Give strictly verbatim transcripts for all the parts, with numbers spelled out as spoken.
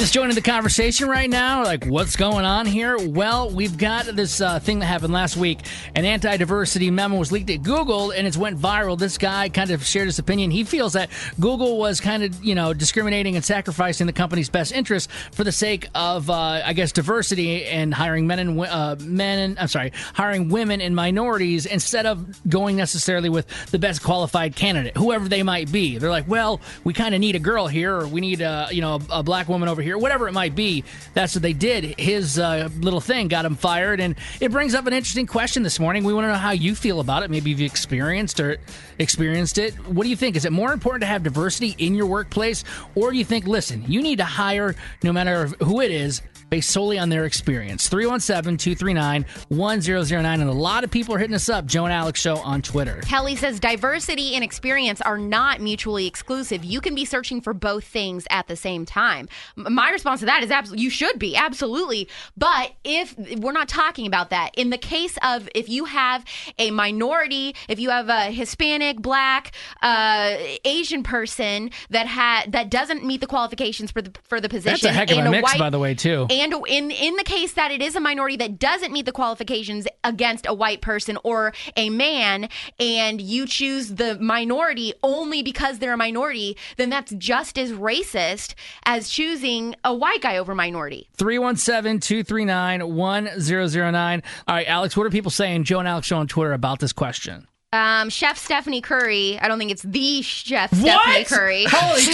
Just joining the conversation right now, like what's going on here? Well, we've got this uh, thing that happened last week. An anti-diversity memo was leaked at Google, and it's went viral. This guy kind of shared his opinion. He feels that Google was kind of, you know, discriminating and sacrificing the company's best interests for the sake of, uh, I guess, diversity and hiring men and uh, men. And, I'm sorry, hiring women and minorities instead of going necessarily with the best qualified candidate, whoever they might be. They're like, well, we kind of need a girl here, or we need a, you know, a black woman over here, whatever it might be. That's what they did. His uh, little thing got him fired, and it brings up an interesting question this morning. We want to know how you feel about it. Maybe you've experienced or experienced it. What do you think? Is it more important to have diversity in your workplace, or do you think, listen, you need to hire, no matter who it is, based solely on their experience? three one seven, two three nine, one zero zero nine. And a lot of people are hitting us up. Joe and Alex Show on Twitter. Kelly says diversity and experience are not mutually exclusive. You can be searching for both things at the same time. My response to that is absolutely, you should be, absolutely. But if we're not talking about that, in the case of if you have a minority, if you have a Hispanic, black, uh, Asian person that ha- that doesn't meet the qualifications for the for the position, that's a heck of a, a mix, white, by the way, too. And in in the case that it is a minority that doesn't meet the qualifications against a white person or a man, and you choose the minority only because they're a minority, then that's just as racist as choosing a white guy over minority. three one seven, two three nine, one zero zero nine. All right, Alex, what are people saying, Joe and Alex Show on Twitter, about this question? Um, Chef Stephanie Curry. I don't think it's the Chef What? Stephanie Curry. Holy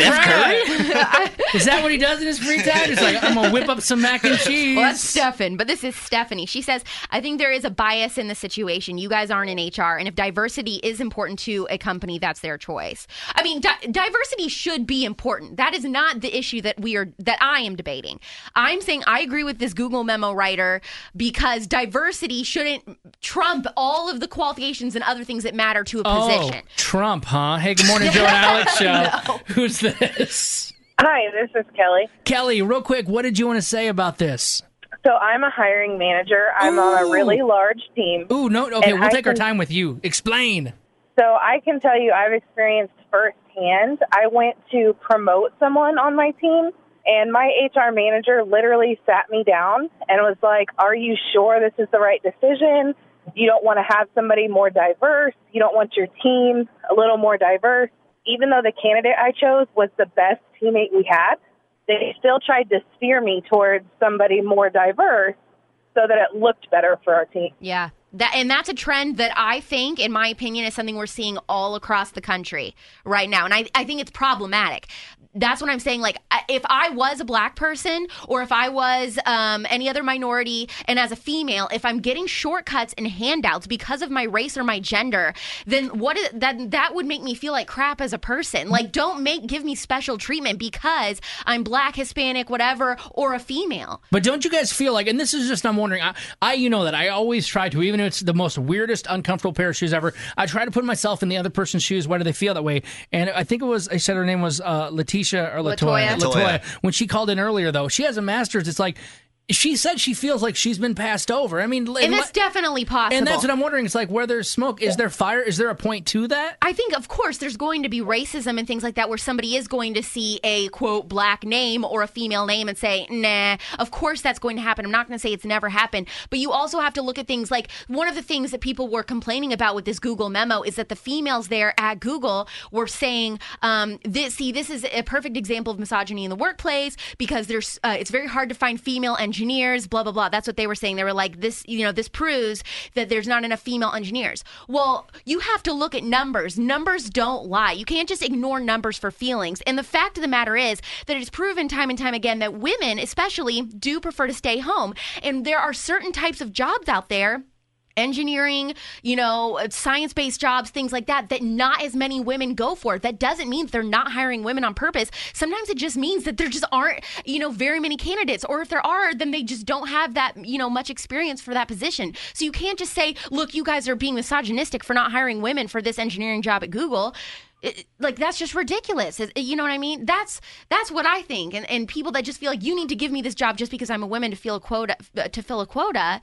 crap! Is that what he does in his free time? It's like, I'm gonna whip up some mac and cheese. Well, that's Stephan, but this is Stephanie. She says, I think there is a bias in the situation. You guys aren't in H R, and if diversity is important to a company, that's their choice. I mean, di- diversity should be important. That is not the issue that we are that I am debating. I'm saying I agree with this Google memo writer because diversity shouldn't trump all of the qualifications and other things that matter to a position. Oh, Trump, huh? Hey, good morning, Joe and Alex Show. No. Who's this? Hi, this is Kelly. Kelly, real quick, what did you want to say about this? So I'm a hiring manager. I'm Ooh. on a really large team. Ooh, no, okay, And we'll I take our can- time with you. Explain. So I can tell you I've experienced firsthand. I went to promote someone on my team, and my H R manager literally sat me down and was like, are you sure this is the right decision? You don't want to have somebody more diverse. You don't want your team a little more diverse. Even though the candidate I chose was the best teammate we had, they still tried to steer me towards somebody more diverse so that it looked better for our team. Yeah. That, and that's a trend that I think, in my opinion, is something we're seeing all across the country right now. And I, I think it's problematic. That's what I'm saying. Like, if I was a black person or if I was um, any other minority, and as a female, if I'm getting shortcuts and handouts because of my race or my gender, then what is, that that would make me feel like crap as a person. Like, don't make give me special treatment because I'm black, Hispanic, whatever, or a female. But don't you guys feel like, and this is just, I'm wondering, I, I you know that I always try to, even if it's the most weirdest, uncomfortable pair of shoes ever, I try to put myself in the other person's shoes. Why do they feel that way? And I think it was, I said her name was uh, Letitia or Latoya. Latoya. Latoya. When she called in earlier, though, she has a master's. It's like, she said she feels like she's been passed over. I mean, and that's definitely possible. And that's what I'm wondering. It's like, where there's smoke, is there fire? Is there a point to that? I think, of course, there's going to be racism and things like that where somebody is going to see a, quote, black name or a female name and say, nah, of course that's going to happen. I'm not going to say it's never happened. But you also have to look at things like, one of the things that people were complaining about with this Google memo is that the females there at Google were saying, um, this, see, this is a perfect example of misogyny in the workplace because there's uh, it's very hard to find female engineers, blah, blah, blah. That's what they were saying. They were like, this, you know, this proves that there's not enough female engineers. Well, you have to look at numbers. Numbers don't lie. You can't just ignore numbers for feelings. And the fact of the matter is that it's proven time and time again that women, especially, do prefer to stay home. And there are certain types of jobs out there, engineering, you know, science-based jobs, things like that, that not as many women go for. That doesn't mean that they're not hiring women on purpose. Sometimes it just means that there just aren't, you know, very many candidates. Or if there are, then they just don't have that, you know, much experience for that position. So you can't just say, look, you guys are being misogynistic for not hiring women for this engineering job at Google. It, like, that's just ridiculous. It, you know what I mean? That's that's what I think. And and people that just feel like you need to give me this job just because I'm a woman to fill a quota, to fill a quota.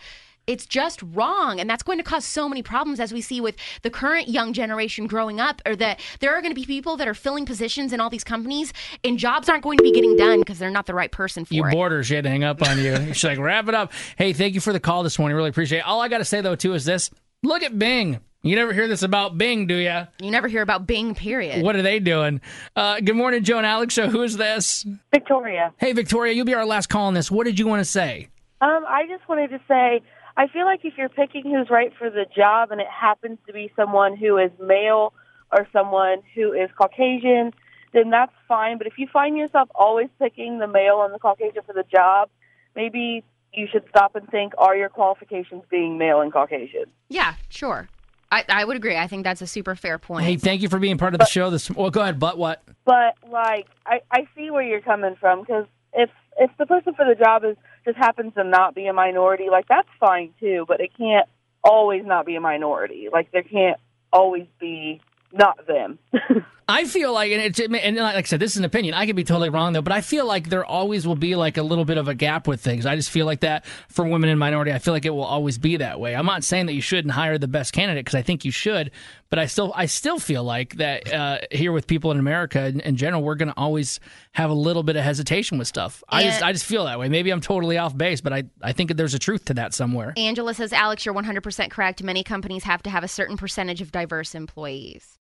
It's just wrong. And that's going to cause so many problems, as we see with the current young generation growing up, or that there are going to be people that are filling positions in all these companies and jobs aren't going to be getting done because they're not the right person for you it. You bored her. She had to hang up on you. She's like, wrap it up. Hey, thank you for the call this morning. Really appreciate it. All I got to say, though, too, is this. Look at Bing. You never hear this about Bing, do you? You never hear about Bing, period. What are they doing? Uh, good morning, Joe and Alex Show. Who is this? Victoria. Hey, Victoria, you'll be our last call on this. What did you want to say? Um, I just wanted to say, I feel like if you're picking who's right for the job and it happens to be someone who is male or someone who is Caucasian, then that's fine. But if you find yourself always picking the male and the Caucasian for the job, maybe you should stop and think, are your qualifications being male and Caucasian? Yeah, sure. I, I would agree. I think that's a super fair point. Hey, thank you for being part of the show. This. Well, go ahead, but what? But, like, I, I see where you're coming from, because if, if the person for the job is just happens to not be a minority, like, that's fine, too, but it can't always not be a minority. Like, there can't always be not them. I feel like, and, it's, and like I said, this is an opinion. I could be totally wrong, though, but I feel like there always will be like a little bit of a gap with things. I just feel like that for women in minority. I feel like it will always be that way. I'm not saying that you shouldn't hire the best candidate, because I think you should, but I still I still feel like that uh, here with people in America in, in general, we're going to always have a little bit of hesitation with stuff. I And- just I just feel that way. Maybe I'm totally off base, but I, I think that there's a truth to that somewhere. Angela says, Alex, you're one hundred percent correct. Many companies have to have a certain percentage of diverse employees.